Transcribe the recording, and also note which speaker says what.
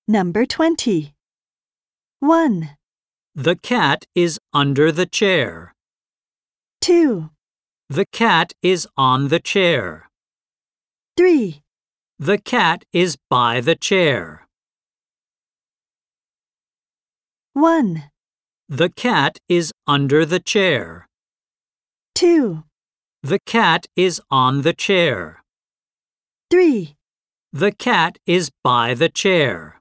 Speaker 1: Number 20. 1,
Speaker 2: The cat is under the chair.
Speaker 1: 2,
Speaker 2: The cat is on the chair.
Speaker 1: 3,
Speaker 2: The cat is by the chair.
Speaker 1: 1,
Speaker 2: The cat is under the chair.
Speaker 1: 2,
Speaker 2: The cat is on the chair.
Speaker 1: 3.
Speaker 2: The cat is by the chair.